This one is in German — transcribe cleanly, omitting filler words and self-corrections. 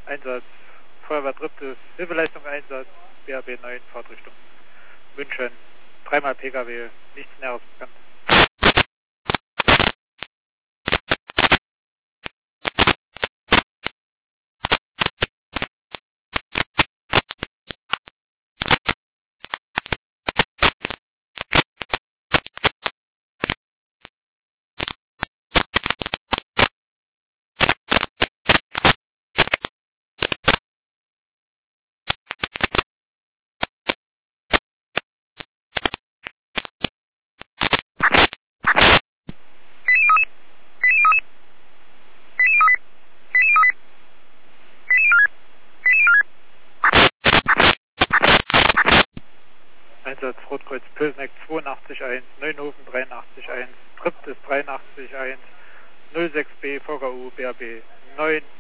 Einsatz, Feuerwehr drittes, Hilfeleistung Einsatz, BAB 9, Fahrtrichtung München, 3-mal Pkw, nichts Näheres bekannt. Einsatz Rotkreuz Pösneck 82-1, Neunhofen 83-1, Tripp ist 83-1, 06B VGU BAB 9